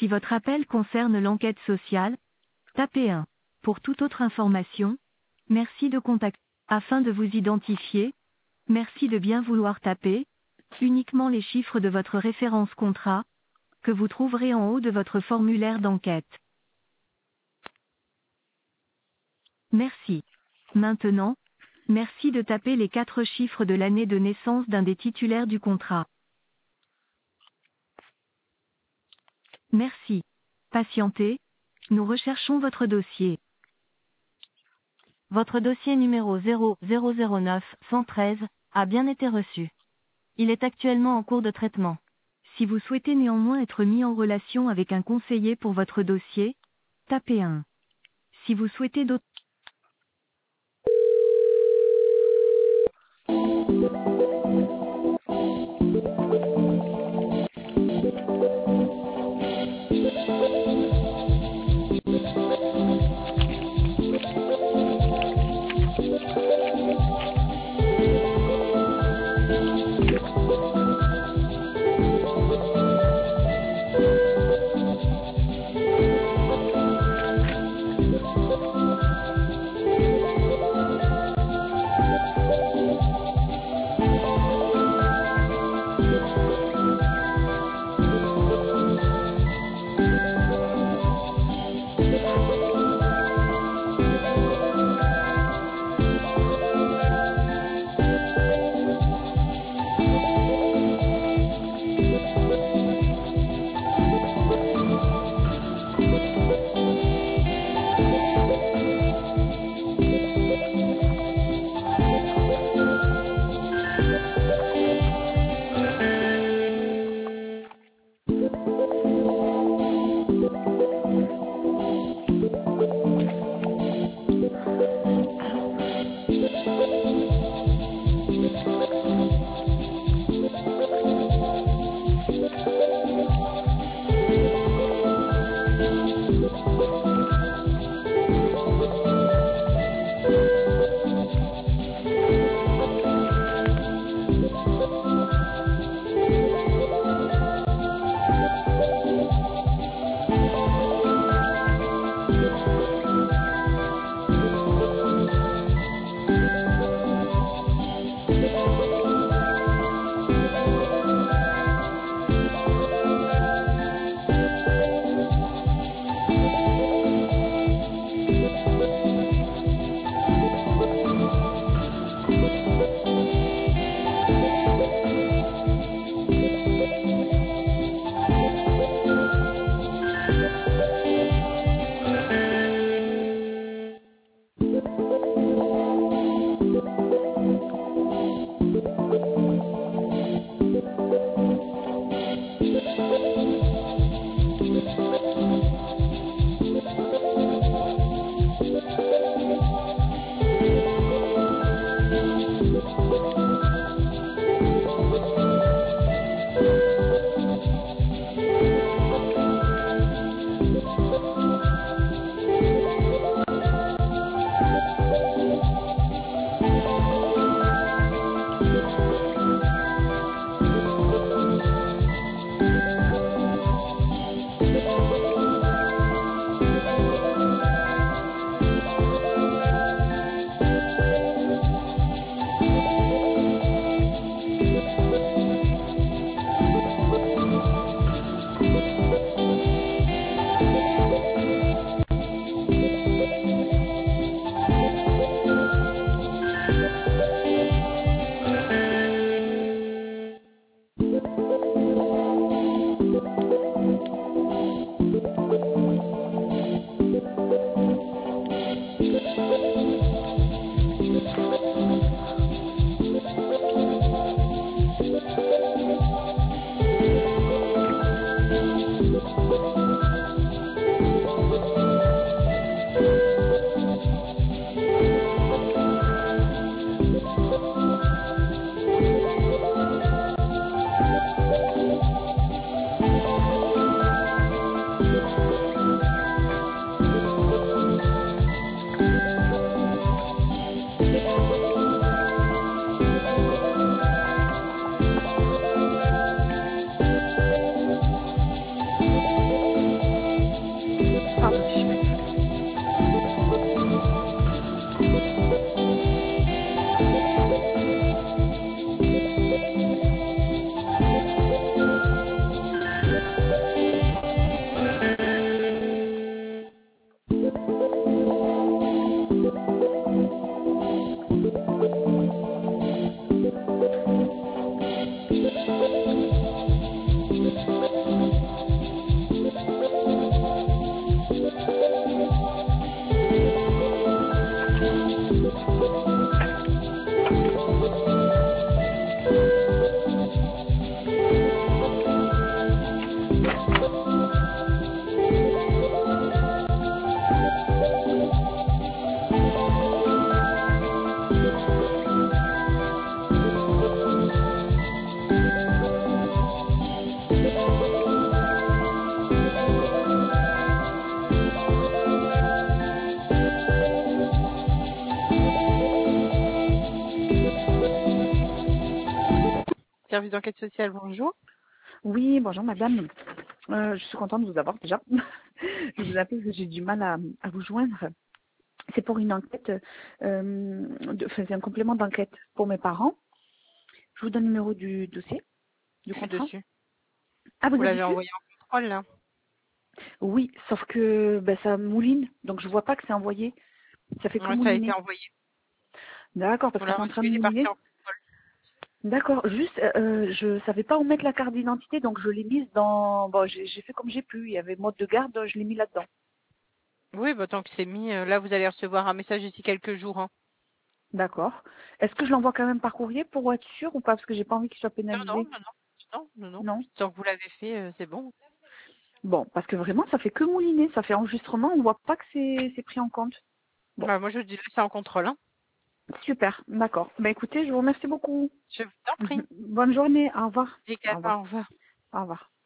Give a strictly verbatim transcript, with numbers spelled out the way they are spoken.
Si votre appel concerne l'enquête sociale, tapez un. Pour toute autre information, merci de contacter. Afin de vous identifier, merci de bien vouloir taper uniquement les chiffres de votre référence contrat, que vous trouverez en haut de votre formulaire d'enquête. Merci. Maintenant, merci de taper les quatre chiffres de l'année de naissance d'un des titulaires du contrat. Merci. Patientez, nous recherchons votre dossier. Votre dossier numéro zéro zéro zéro neuf un un trois a bien été reçu. Il est actuellement en cours de traitement. Si vous souhaitez néanmoins être mis en relation avec un conseiller pour votre dossier, tapez un. Si vous souhaitez d'autres Service d'enquête sociale, bonjour. Oui, bonjour madame. Euh, je suis contente de vous avoir déjà. Je vous appelle parce que j'ai du mal à, à vous joindre. C'est pour une enquête, euh, de, enfin, c'est un complément d'enquête pour mes parents. Je vous donne le numéro du dossier, du Je suis contrat. dessus. Ah, vous Vous êtes l'avez dessus? envoyé en contrôle, là? Oui, sauf que ben, ça mouline, donc je vois pas que c'est envoyé. Ça fait que Ouais, ça a été mouliner. envoyé. D'accord, parce Vous que l'avez c'est en train reçu, de il est parti mouliner. en contrôle. D'accord, juste, euh, je savais pas où mettre la carte d'identité, donc je l'ai mise dans... Bon, j'ai j'ai fait comme j'ai pu. Il y avait mode de garde, je l'ai mis là-dedans. Oui, bah, tant que c'est mis, euh, là, vous allez recevoir un message d'ici quelques jours. Hein. D'accord. Est-ce que je l'envoie quand même par courrier pour être sûr ou pas? Parce que j'ai pas envie qu'il soit Non, non, pénalisé. non, non, non, non, non. Non? Tant que vous l'avez fait, euh, c'est bon. Bon, parce que vraiment, ça fait que mouliner, ça fait enregistrement, on voit pas que c'est c'est pris en compte. Bon, Bah, moi, je dis c'est en contrôle. Hein. super, d'accord. Ben écoutez, je vous remercie beaucoup. Je vous en prie. Bonne journée, au revoir. Au Également, revoir. au revoir. Au revoir.